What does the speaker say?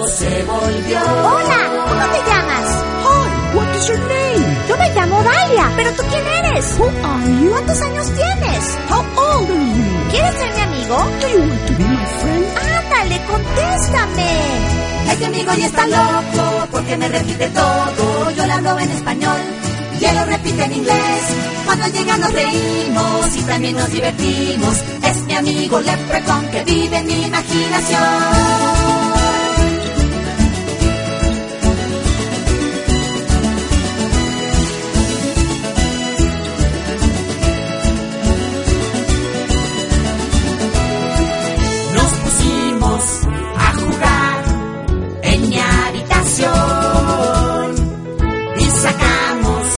loco se volvió. Hola, ¿cómo te llamas? Hi, what is your name? Yo me llamo Dalia, pero ¿tú quién eres? Who are you? ¿Cuántos años tienes? How old are you? ¿Quieres ser mi amigo? Do you want to be my friend? Ándale, contéstame. Este amigo ya está loco porque me repite todo. Yo le hablo en español y él lo repite en inglés. Cuando llega nos reímos y también nos divertimos. Es mi amigo Leprechaun que vive en mi imaginación.